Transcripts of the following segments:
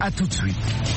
À tout de suite.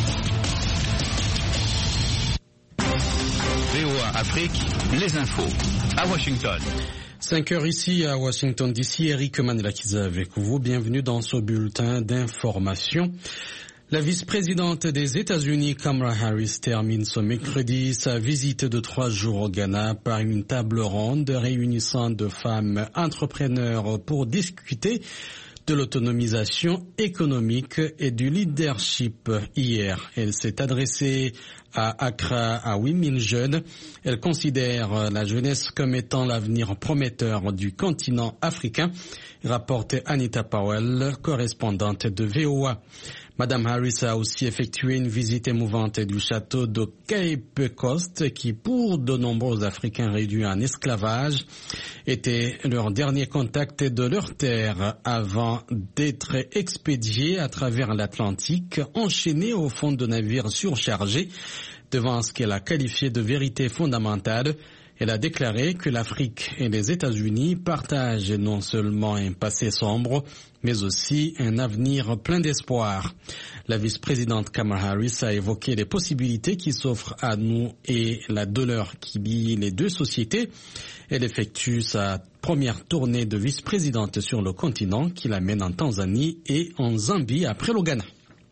VOA Afrique, les infos. À Washington. 5 heures ici à Washington DC. Eric Manelakiza avec vous. Bienvenue dans ce bulletin d'information. La vice-présidente des États-Unis, Kamala Harris, termine ce mercredi sa visite de 3 jours au Ghana par une table ronde réunissant de femmes entrepreneurs pour discuter de l'autonomisation économique et du leadership. Hier, elle s'est adressée à Accra à 8000 jeunes. Elle considère la jeunesse comme étant l'avenir prometteur du continent africain, rapporte Anita Powell, correspondante de VOA. Madame Harris a aussi effectué une visite émouvante du château de Cape Coast qui, pour de nombreux Africains réduits en esclavage, était leur dernier contact de leur terre avant d'être expédiés à travers l'Atlantique, enchaînés au fond de navires surchargés. Devant ce qu'elle a qualifié de vérité fondamentale, elle a déclaré que l'Afrique et les États-Unis partagent non seulement un passé sombre, mais aussi un avenir plein d'espoir. La vice-présidente Kamala Harris a évoqué les possibilités qui s'offrent à nous et la douleur qui lie les deux sociétés. Elle effectue sa première tournée de vice-présidente sur le continent qui l'amène en Tanzanie et en Zambie après le Ghana.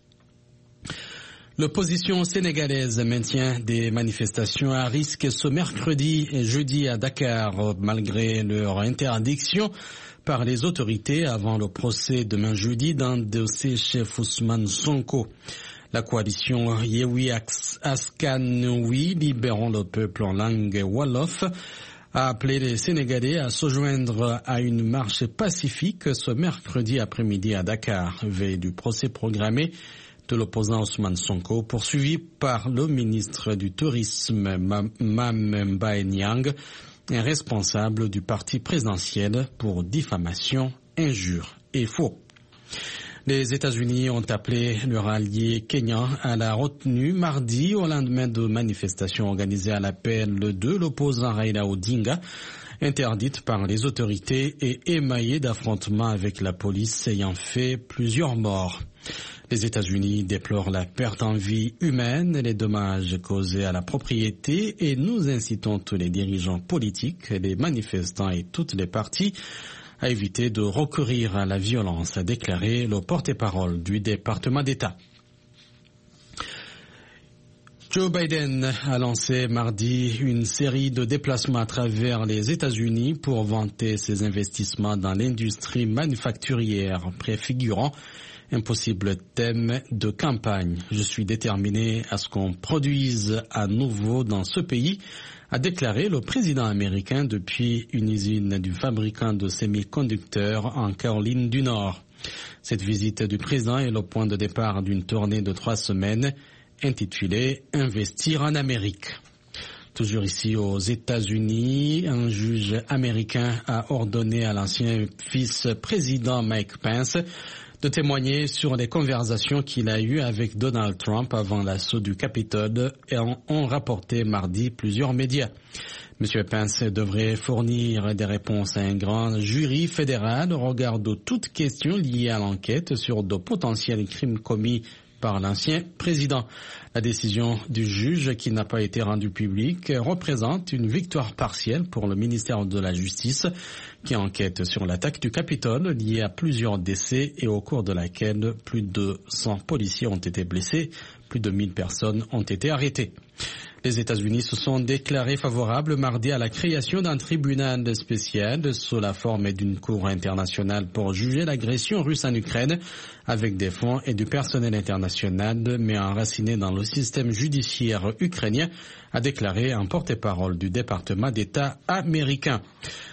L'opposition sénégalaise maintient des manifestations à risque ce mercredi et jeudi à Dakar, malgré leur interdiction par les autorités avant le procès demain jeudi d'un de ses chefs, Ousmane Sonko. La coalition Yewi Askanoui, libérons le peuple en langue Wolof, a appelé les Sénégalais à se joindre à une marche pacifique ce mercredi après-midi à Dakar, veille du procès programmé de l'opposant Ousmane Sonko, poursuivi par le ministre du Tourisme Mame Mbaye Niang, un responsable du parti présidentiel pour diffamation, injure et faux. Les États-Unis ont appelé leur allié kenyan à la retenue mardi au lendemain de manifestations organisées à l'appel de l'opposant Raila Odinga, interdite par les autorités et émaillée d'affrontements avec la police ayant fait plusieurs morts. Les États-Unis déplorent la perte en vie humaine et les dommages causés à la propriété et nous incitons tous les dirigeants politiques, les manifestants et toutes les parties à éviter de recourir à la violence, a déclaré le porte-parole du département d'État. Joe Biden a lancé mardi une série de déplacements à travers les États-Unis pour vanter ses investissements dans l'industrie manufacturière, préfigurant un possible thème de campagne. Je suis déterminé à ce qu'on produise à nouveau dans ce pays, a déclaré le président américain depuis une usine du fabricant de semi-conducteurs en Caroline du Nord. Cette visite du président est le point de départ d'une tournée de 3 semaines intitulée « Investir en Amérique ». Toujours ici aux États-Unis, un juge américain a ordonné à l'ancien vice-président Mike Pence de témoigner sur les conversations qu'il a eues avec Donald Trump avant l'assaut du Capitole et ont rapporté mardi plusieurs médias. M. Pence devrait fournir des réponses à un grand jury fédéral au regard de toute question liée à l'enquête sur de potentiels crimes commis par l'ancien président. La décision du juge, qui n'a pas été rendue publique, représente une victoire partielle pour le ministère de la Justice, qui enquête sur l'attaque du Capitole liée à plusieurs décès et au cours de laquelle plus de 100 policiers ont été blessés, plus de 1000 personnes ont été arrêtées. Les États-Unis se sont déclarés favorables mardi à la création d'un tribunal spécial sous la forme d'une cour internationale pour juger l'agression russe en Ukraine avec des fonds et du personnel international mais enraciné dans le système judiciaire ukrainien, a déclaré un porte-parole du département d'État américain.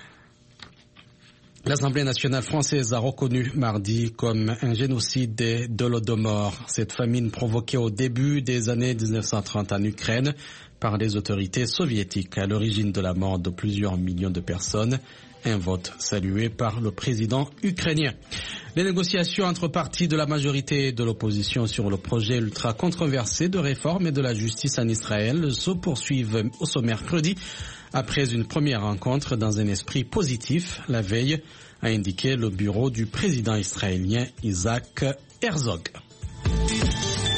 L'Assemblée nationale française a reconnu mardi comme un génocide de l'Holodomor, cette famine provoquée au début des années 1930 en Ukraine par les autorités soviétiques, à l'origine de la mort de plusieurs millions de personnes. Un vote salué par le président ukrainien. Les négociations entre partis de la majorité et de l'opposition sur le projet ultra controversé de réforme et de la justice en Israël se poursuivent ce mercredi après une première rencontre dans un esprit positif la veille, a indiqué le bureau du président israélien Isaac Herzog.